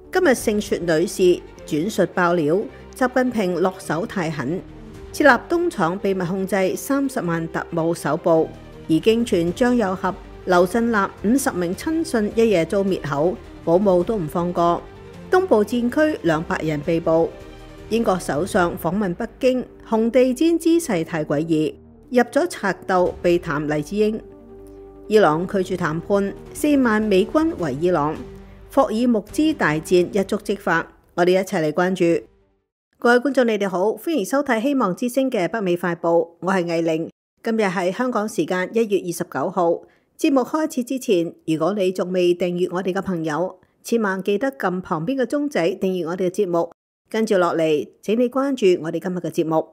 今日盛雪女士轉述爆料，習近平落手太狠，設立東廠秘密控制30萬特務搜捕，而經傳張又俠、劉振立50名親信一夜遭滅口，保姆都唔放過。東部戰區200人被捕。英國首相訪問北京，紅地毯姿勢太詭異，入咗賊竇避談黎智英。伊朗拒絕談判，4萬美軍圍伊朗。霍爾木茲大戰一觸即發，我哋一齊嚟關注。各位觀眾，你哋好，歡迎收睇希望之聲嘅北美快報，我係藝玲。今日係香港時間1月29號。節目開始之前，如果你仲未訂閱我哋嘅朋友，千萬記得撳旁邊嘅鐘仔訂閱我哋嘅節目。跟住落嚟，請你關注我哋今日嘅節目。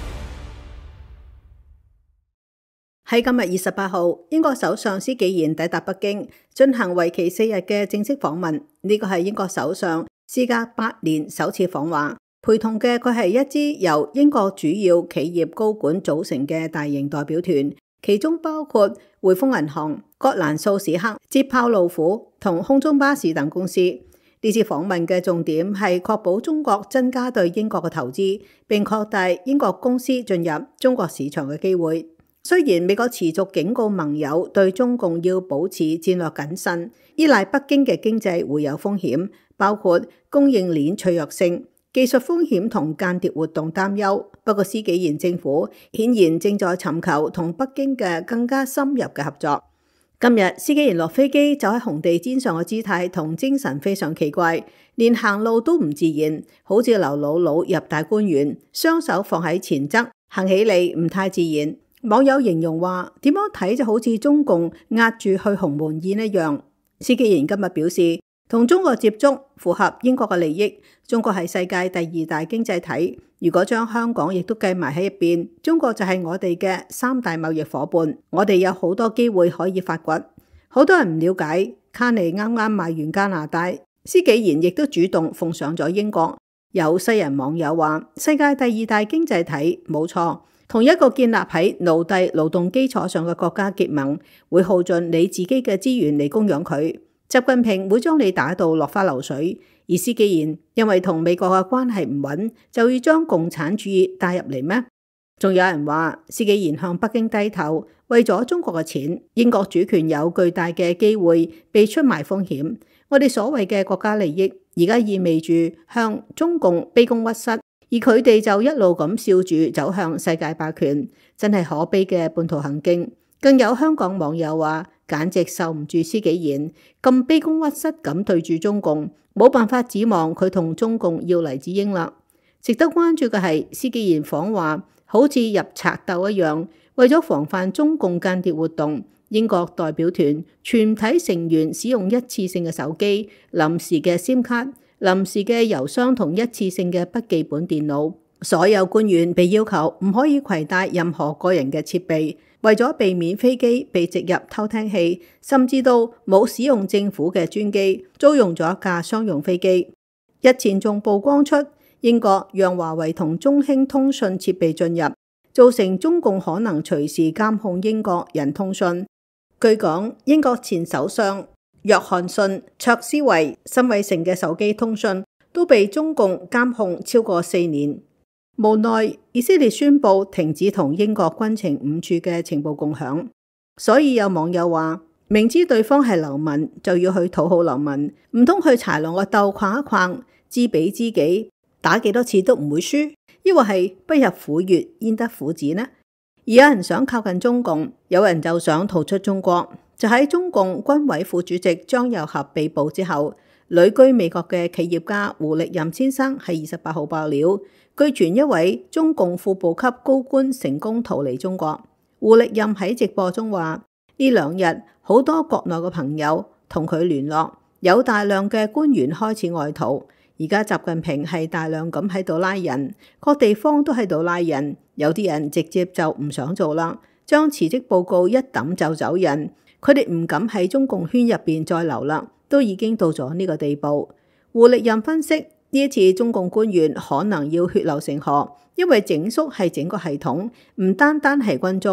喺今日28號，英國首相施紀賢抵達北京，進行為期4日嘅正式訪問。呢個係英國首相事隔8年首次訪華，陪同嘅佢係一支由英國主要企業高管組成嘅大型代表團，其中包括匯豐銀行、葛蘭素史克、捷豹路虎同空中巴士等公司。呢次訪問嘅重點係確保中國增加對英國嘅投資，並擴大英國公司進入中國市場嘅機會。雖然美國持續警告盟友對中共要保持戰略謹慎，依賴北京嘅經濟會有風險，包括供應鏈脆弱性、技術風險同間諜活動擔憂。不過施紀賢政府顯然正在尋求同北京嘅更加深入嘅合作。今日施紀賢落飛機走喺紅地毯上嘅姿態同精神非常奇怪，連行路都唔自然，好似劉姥姥入大觀園，雙手放喺前側，行起嚟唔太自然。網友形容話，點樣睇就好似中共壓住去鴻門宴一樣。施紀賢今日表示，同中國接觸符合英國嘅利益。中國係世界第2大經濟體，如果將香港亦都計埋喺入邊，中國就係我哋嘅3大貿易夥伴。我哋有好多機會可以發掘。好多人唔了解，卡尼啱啱買完加拿大，施紀賢亦都主動奉上咗英國。有西人網友話，世界第2大經濟體冇錯。同一個建立喺奴隸勞動基礎上嘅國家結盟，會耗盡你自己嘅資源嚟供養佢。習近平會將你打到落花流水，而施紀賢因為同美國嘅關係唔穩，就要將共產主義帶入嚟咩？仲有人話，施紀賢向北京低頭，為咗中國嘅錢，英國主權有巨大嘅機會被出賣風險。我哋所謂嘅國家利益，而家意味住向中共卑躬屈膝。而佢哋就一路咁笑住走向世界霸權，真係可悲嘅叛徒行徑。更有香港網友話，簡直受唔住施紀賢咁卑躬屈膝咁對住中共，冇辦法指望佢同中共要黎智英啦。值得關注嘅係，施紀賢訪華好似入賊竇一樣，為咗防範中共間諜活動，英國代表團全體成員使用一次性嘅手機、臨時嘅 SIM 卡、臨時嘅郵箱同一次性嘅筆記本電腦，所有官員被要求唔可以攜帶任何個人嘅設備，為咗避免飛機被植入偷聽器，甚至到冇使用政府嘅專機，租用咗一架商用飛機。日前仲曝光出英國讓華為同中興通訊設備進入，造成中共可能隨時監控英國人通訊。據講，英國前首相約翰遜、卓斯維、辛偉誠嘅手機通訊都被中共監控超過4年。無奈以色列宣布停止同英國軍情5處嘅情報共享，所以有網友話，明知對方係流民就要去討好流民，唔通去豺狼個竇逛一逛，知彼知己，打幾多次都唔會輸，抑或係不入虎穴焉得虎子呢？而有人想靠近中共，有人就想逃出中國。就喺中共軍委副主席張又俠被捕之後，旅居美國嘅企業家胡力任先生喺28號爆料，據傳一位中共副部級高官成功逃離中國。胡力任喺直播中話，呢2日好多國內嘅朋友同佢聯絡，有大量嘅官員開始外逃。而家習近平係大量咁喺度拉人，各地方都喺度拉人，有啲人直接就唔想做啦，將辭職報告一抌就走人。佢哋唔敢喺中共圈入邊再留啦，都已經到咗呢個地步。胡力任分析，呢一次中共官員可能要血流成河，因為整肅係整個系統，唔單單係軍中。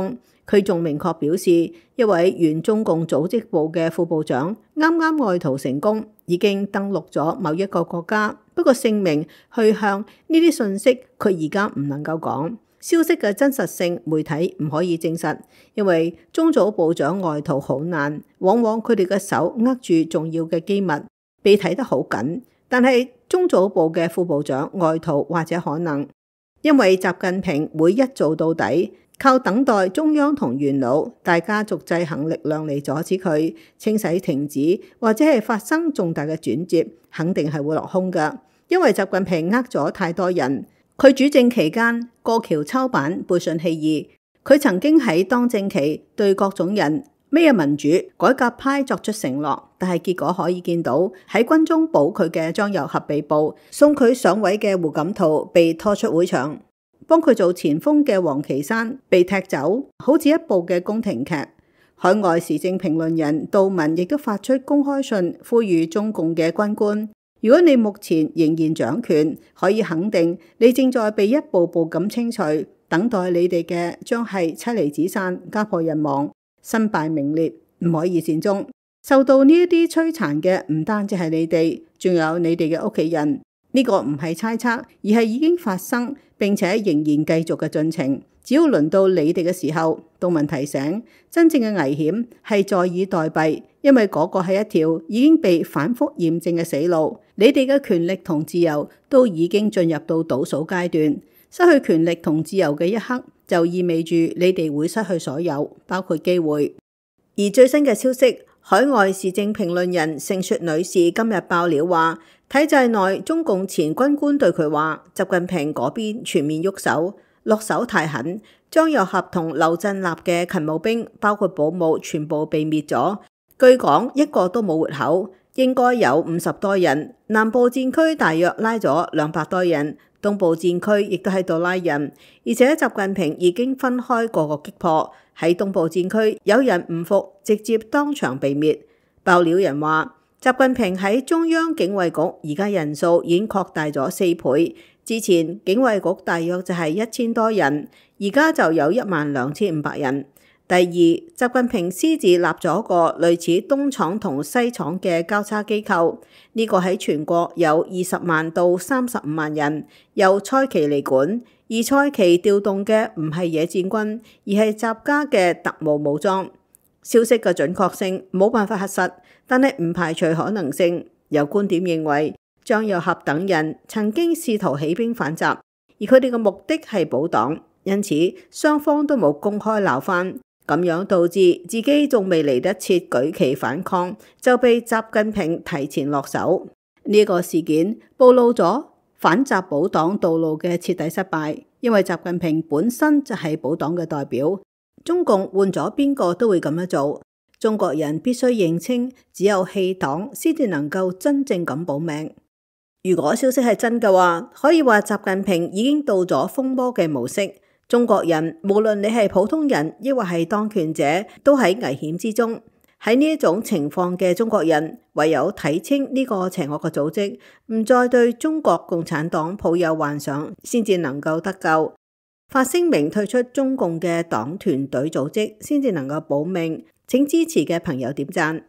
佢仲明確表示，一位原中共組織部嘅副部長啱啱外逃成功，已經登陸咗某一個國家。不過姓名、去向呢啲信息，佢而家唔能夠講。消息嘅真實性，媒體唔可以證實，因為中組部長外逃好難，往往佢哋嘅手握住重要嘅機密，被睇得好緊。但係中組部嘅副部長外逃或者可能，因為習近平會一做到底。靠等待中央同元老大家族制衡力量嚟阻止佢清洗停止，或者係發生重大嘅轉折，肯定係會落空㗎。因為習近平呃咗太多人，佢主政期間過橋抽板、背信棄義。佢曾經喺當政期對各種人咩民主改革派作出承諾，但係結果可以見到喺軍中保佢嘅張又俠被捕，送佢上位嘅胡錦濤被拖出會場。幫佢做前鋒嘅王岐山被踢走，好似一部嘅宮廷劇。海外時政評論人杜文亦都發出公開信，呼籲中共嘅軍官：如果你目前仍然掌權，可以肯定你正在被一步步咁清除，等待你哋嘅將係妻離子散、家破人亡、身敗名裂，唔可以善終。受到呢一啲摧殘嘅唔單止係你哋，仲有你哋嘅屋企人。呢個唔係猜測，而係已經發生，並且仍然繼續嘅進程。只要輪到你哋嘅時候，杜文提醒，真正嘅危險係坐以待斃，因為嗰個係一條已經被反覆驗證嘅死路。你哋嘅權力同自由都已經進入到倒數階段，失去權力同自由嘅一刻，就意味住你哋會失去所有，包括機會。而最新嘅消息，海外時政評論人盛雪女士今日爆料話，體制內中共前軍官對佢話，習近平嗰邊全面喐手，落手太狠，張又俠同劉振立嘅勤務兵，包括保姆，全部被滅咗。據講一個都冇活口，應該有50多人。南部戰區大約拉咗200多人，東部戰區亦都喺度拉人，而且習近平已經分開個個擊破。喺東部戰區有人唔服，直接當場被滅。爆料人話，習近平喺中央警衛局而家人數已經擴大咗4倍，之前警衛局大約就係1000多人，而家就有12500人。第二，習近平私自立咗個類似東廠同西廠嘅交叉機構，呢個喺全國有20萬到35萬人，由蔡奇嚟管，而蔡奇調動嘅唔係野戰軍，而係習家嘅特務武裝。消息嘅準確性冇辦法核實，但係唔排除可能性。有觀點認為，張又俠等人曾經試圖起兵反習，而佢哋嘅目的係保黨，因此雙方都冇公開鬧翻，咁樣導致自己仲未嚟得切舉旗反抗，就被習近平提前落手。呢個事件暴露咗反習保黨道路嘅徹底失敗，因為習近平本身就係保黨嘅代表。中共換咗邊個都會咁樣做，中國人必須認清，只有棄黨先至能夠真正咁保命。如果消息係真嘅話，可以話習近平已經到咗瘋魔嘅模式。中國人無論你係普通人，抑或係當權者，都喺危險之中。喺呢一種情況嘅中國人，唯有睇清呢個邪惡嘅組織，唔再對中國共產黨抱有幻想，先至能夠得救。發聲明退出中共嘅黨團隊組織，先至能夠保命。請支持嘅朋友點讚。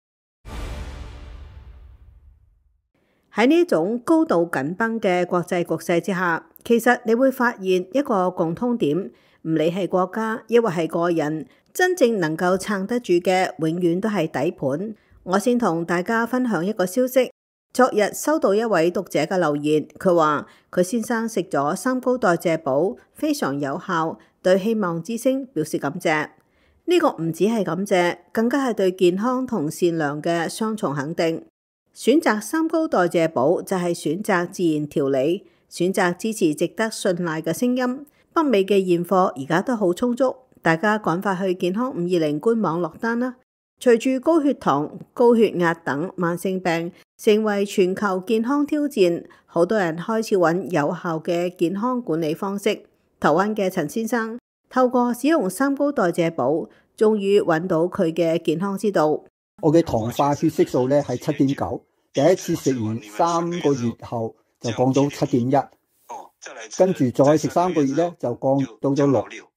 喺呢種高度緊繃嘅國際局勢之下，其實你會發現一個共通點，唔理係國家抑或係個人，真正能夠撐得住嘅，永遠都係底盤。我先同大家分享一個消息。昨日收到一位讀者嘅留言，佢話佢先生食咗3高代謝寶，非常有效，對希望之聲表示感謝。呢個唔止係感謝，更加係對健康同善良嘅雙重肯定。選擇3高代謝寶就係選擇自然調理，選擇支持值得信賴嘅聲音。北美嘅現貨而家都好充足，大家趕快去健康520官網落單啦！隨住高血糖、高血壓等慢性病成為全球健康挑戰，好多人開始揾有效嘅健康管理方式。台灣嘅陳先生透過使用3高代謝寶，終於揾到佢嘅健康之道。 我嘅糖化血色素咧係7.9，第一次食完3個月後就降到7.1，跟住再食3個月咧就降到咗6。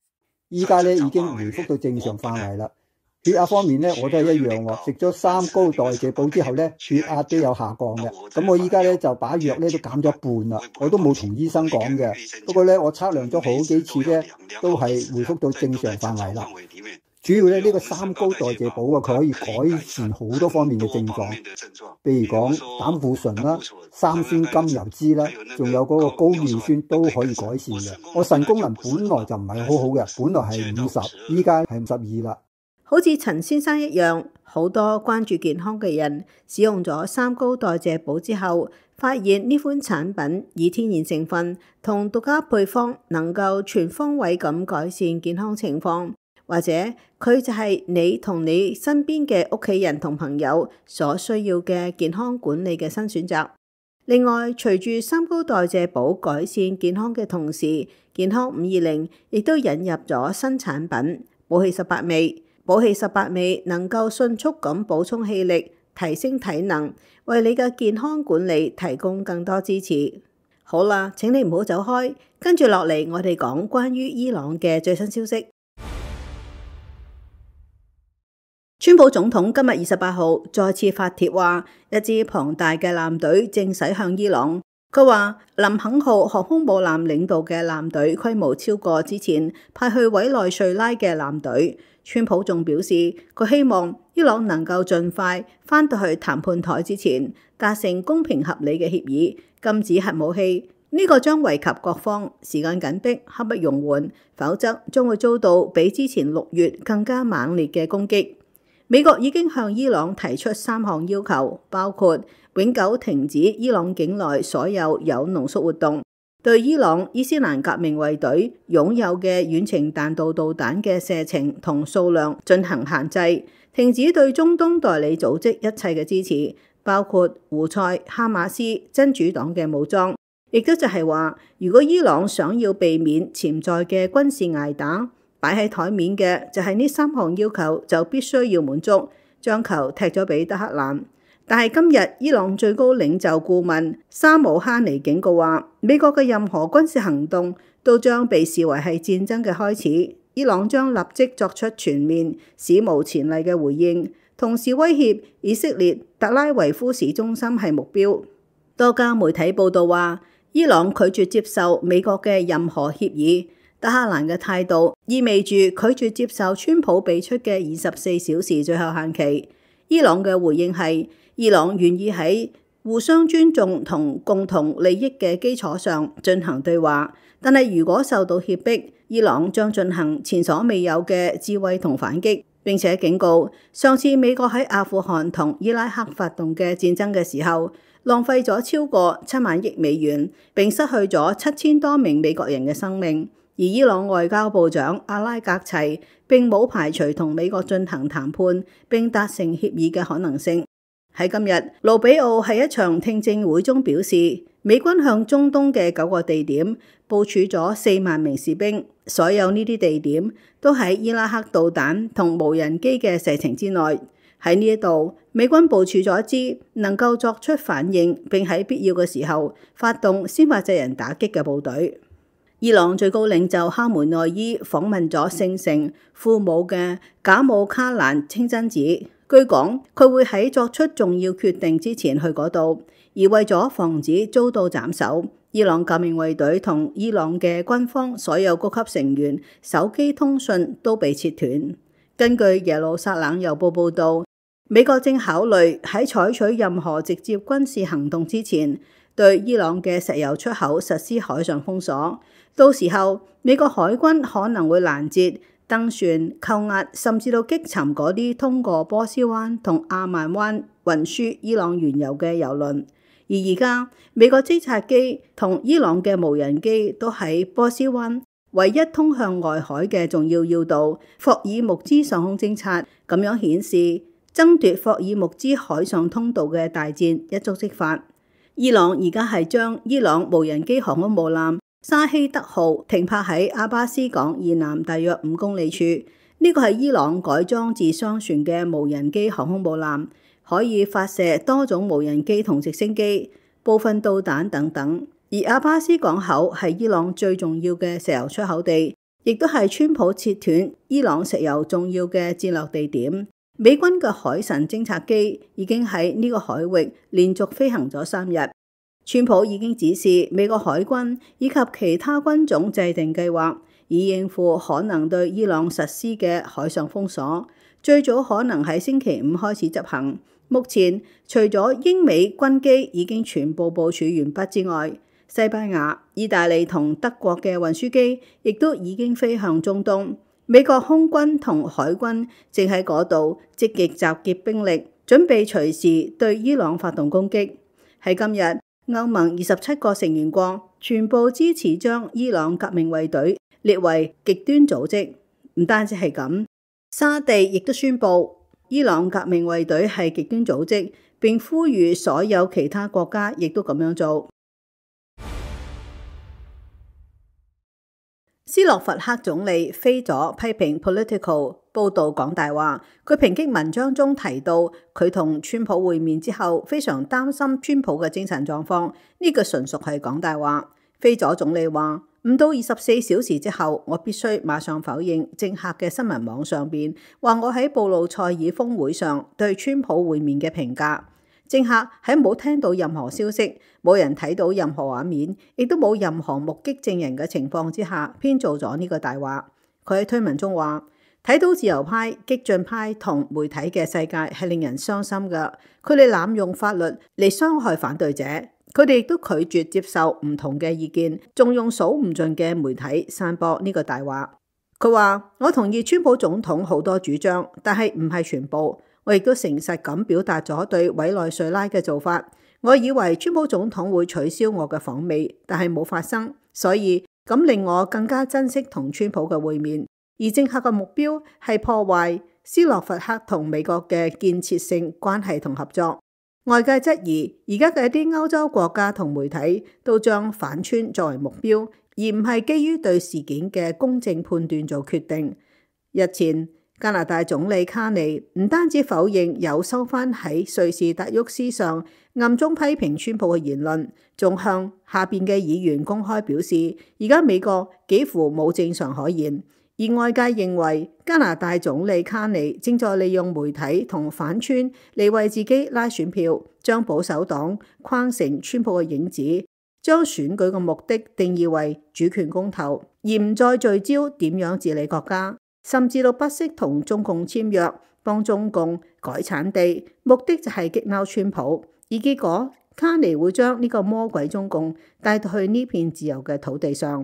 依家咧已經回復到正常範圍啦。血壓方面咧，我都係一樣喎，食咗3高代謝寶之後咧，血壓都有下降嘅。咁我依家咧就把藥咧都減咗一半啦，我都冇同醫生講嘅。不過咧，我測量咗好幾次咧，都係回復到正常範圍啦。主要咧呢個3高代謝寶啊，佢可以改善好多方面嘅症狀，譬如講膽固醇啦、三酸甘油酯啦，仲有嗰個高尿酸都可以改善嘅。我腎功能本來就唔係好好嘅，本來係50，依家係52啦。 好似陳先生一樣，好多關注健康嘅人使用咗3高代謝寶之後，發現呢款產品以天然成分同獨家配方能夠全方位咁改善健康情況，或者佢就係你同你身邊嘅屋企人同朋友所需要嘅健康管理嘅新選擇。另外，隨住3高代謝寶改善健康嘅同時，健康520亦都引入咗新產品寶氣18味。寶氣18味能夠迅速咁補充氣力，提升體能，為你嘅健康管理提供更多支持。好啦，請你唔好走開，跟住落嚟我哋講關於伊朗嘅最新消息。川普總統今日28號再次發帖話，一支龐大嘅艦隊正駛向伊朗。佢話林肯號航空母艦領導嘅艦隊規模超過之前派去委內瑞拉嘅艦隊。川普仲表示，佢希望伊朗能夠盡快返到去談判台之前達成公平合理嘅協議，禁止核武器。呢個將惠及各方，時間緊迫，刻不容緩，否則將會遭到比之前6月更加猛烈嘅攻擊。美國已經向伊朗提出3項要求，包括永久停止伊朗境內所有濃縮活動，對伊朗伊斯蘭革命衛隊擁有嘅遠程彈道導彈嘅射程同數量進行限制，停止對中東代理組織一切嘅支持，包括胡塞、哈馬斯、真主黨嘅武裝。亦都就係話，如果伊朗想要避免潛在嘅軍事捱打，擺喺台面嘅就係呢3項要求，就必須要滿足。將球踢咗俾德黑蘭。但係今日伊朗最高領袖顧問沙姆哈尼警告話，美國嘅任何軍事行動都將被視為係戰爭嘅開始。伊朗將立即作出全面史無前例嘅回應，同時威脅以色列特拉維夫市中心係目標。多家媒體報道話，伊朗拒絕接受美國嘅任何協議。德黑蘭嘅態度意味住拒絕接受川普俾出嘅24小時最後限期。伊朗嘅回應係，伊朗願意喺互相尊重同共同利益嘅基礎上進行對話，但係如果受到脅迫，伊朗將進行前所未有嘅智慧同反擊，並且警告，上次美國喺阿富汗同伊拉克發動嘅戰爭嘅時候，浪費咗超過7萬億美元，並失去咗7000多名美國人嘅生命。而伊朗外交部長阿拉格齊並冇排除同美國進行談判並達成協議嘅可能性。喺今日，盧比奧喺一場聽證會中表示，美軍向中東嘅9個地點部署咗4萬名士兵，所有呢啲地點都喺伊拉克導彈同無人機嘅射程之內。喺呢一度，美軍部署咗一支能夠作出反應並喺必要嘅時候發動先發制人打擊嘅部隊。伊朗最高領袖哈梅內伊訪問咗聖城庫姆嘅賈姆卡蘭清真寺，據講佢會喺作出重要決定之前去嗰度，而為咗防止遭到斬首，伊朗革命衛隊同伊朗嘅軍方所有高級成員手機通訊都被切斷。根據耶路撒冷郵報報導，美國正考慮喺採取任何直接軍事行動之前，對伊朗嘅石油出口實施海上封鎖。到時候，美國海軍可能會攔截、登船、扣押，甚至到擊沉嗰啲通過波斯灣同阿曼灣運輸伊朗原油嘅油輪。而而家，美國偵察機同伊朗嘅無人機都喺波斯灣唯一通向外海嘅重要要道霍爾木茲上空偵察，咁樣顯示爭奪霍爾木茲海上通道嘅大戰一觸即發。伊朗而家係將伊朗無人機航空母艦沙希德號停泊喺阿巴斯港以南大約5公里處，呢個係伊朗改裝自商船嘅無人機航空母艦，可以發射多種無人機同直升機、部分導彈等等。而阿巴斯港口係伊朗最重要嘅石油出口地， 亦都係川普切斷伊朗石油重要嘅戰略地點。美軍嘅海神偵察機已經喺呢個海域連續飛行咗3日。川普已經指示美國海軍以及其他軍種制定計劃，以應付可能對伊朗實施嘅海上封鎖，最早可能喺星期5開始執行。目前除咗英美軍機已經全部部署完畢之外，西班牙、意大利同德國嘅運輸機亦都已經飛向中東。美國空軍同海軍正喺嗰度積極集結兵力，準備隨時對伊朗發動攻擊。喺今日，歐盟27個成員國全部支持將伊朗革命衛隊列為極端組織。唔單止係咁，沙地亦都宣布伊朗革命衛隊係極端組織，並呼籲所有其他國家亦都咁樣做。斯洛伐克總理菲佐批評 Politico 報導講大話。佢抨擊文章中提到佢同川普會面之後非常擔心川普嘅精神狀況，呢個純屬係講大話。菲佐總理話：唔到24小時之後，我必須馬上否認政客嘅新聞網上邊話我喺布魯塞爾峰會上對川普會面嘅評價。政客喺冇聽到任何消息、冇人睇到任何畫面，亦都冇任何目擊證人嘅情況之下，編造咗呢個大話。佢喺推文中話：睇到自由派、激進派同媒體嘅世界係令人傷心㗎。佢哋濫用法律嚟傷害反對者，佢哋亦都拒絕接受唔同嘅意見，仲用數唔盡嘅媒體散播呢個大話。佢話：我同意川普總統好多主張，但係唔係全部。我亦都誠實咁表達咗對委內瑞拉嘅做法。我以為川普總統會取消我嘅訪美，但係冇發生，所以咁令我更加珍惜同川普嘅會面。而政客嘅目標係破壞斯洛伐克同美國嘅建設性關係同合作。外界質疑而家嘅一啲歐洲國家同媒體都將反川作為目標，而唔係基於對事件嘅公正判斷做決定。日前，加拿大總理卡尼唔單止否認有收返喺瑞士達沃斯上暗中批評川普嘅言論，仲向下邊嘅議員公開表示，而家美國幾乎冇正常可言。而外界認為加拿大總理卡尼正在利用媒體同反川嚟為自己拉選票，將保守黨框成川普嘅影子，將選舉嘅目的定義為主權公投，而唔再聚焦點樣治理國家。甚至到不惜同中共簽約，幫中共改產地，目的就係激嬲川普。而結果，卡尼會將呢個魔鬼中共帶到去呢片自由嘅土地上。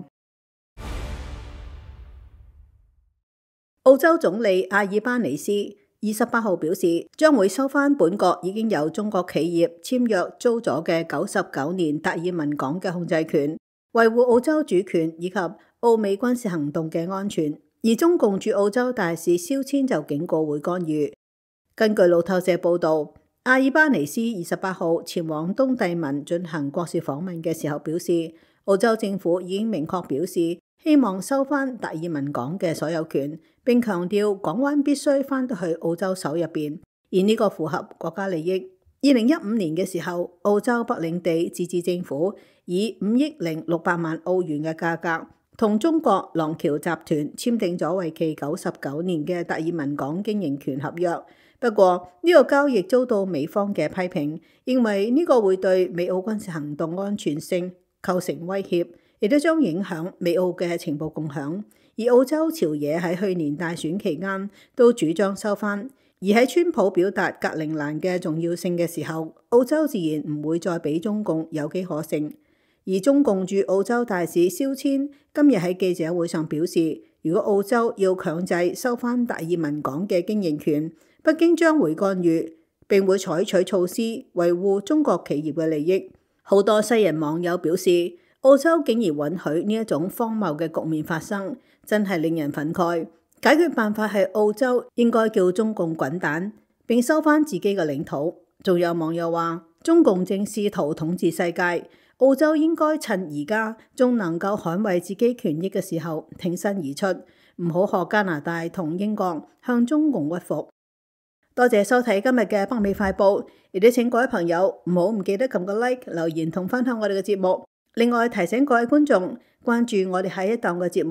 澳洲總理阿爾巴尼斯28號表示，將會收返本國已經由中國企業簽約租咗嘅99年達爾文港嘅控制權，維護澳洲主權以及澳美軍事行動嘅安全。而中共駐澳洲大使肖千就警告會干預。根據路透社報導，阿爾巴尼斯28號前往東帝汶進行國事訪問嘅時候表示，澳洲政府已經明確表示希望收返達爾文港嘅所有權，並強調港灣必須返到去澳洲手入邊，而呢個符合國家利益。2015年嘅時候，澳洲北領地自治政府以5億600萬澳元嘅價格，同中國廊橋集團簽訂咗為期99年嘅達爾文港經營權合約。不過呢個交易遭到美方嘅批評，認為呢個會對美澳軍事行動安全性構成威脅，亦都將影響美澳嘅情報共享。而澳洲朝野喺去年大選期間都主張收返，而喺川普表達格陵蘭嘅重要性嘅時候，澳洲自然唔會再俾中共有機可乘。而中共駐澳洲大使肖千今日喺記者會上表示，如果澳洲要強制收返達爾文港嘅經營權，北京將會干預，並會採取措施維護中國企業嘅利益。好多西人網友表示，澳洲竟然允許呢一種荒謬嘅局面發生，真係令人憤慨。解決辦法係澳洲應該叫中共滾蛋，並收返自己嘅領土。仲有網友話，中共正試圖統治世界，澳洲應該趁而家仲能夠捍衛自己權益嘅時候挺身而出，唔好學加拿大同英國向中共屈服。多謝收睇今日嘅北美快報，亦都請各位朋友唔記得撳個 like、留言同分享我哋嘅節目。另外提醒各位觀眾關注我哋下一檔嘅節目《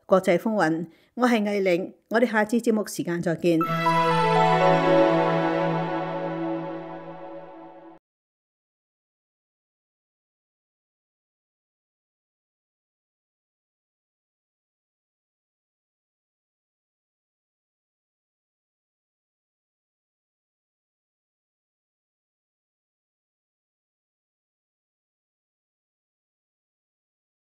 國際風雲，我係藝玲，我哋下次節目時間再見。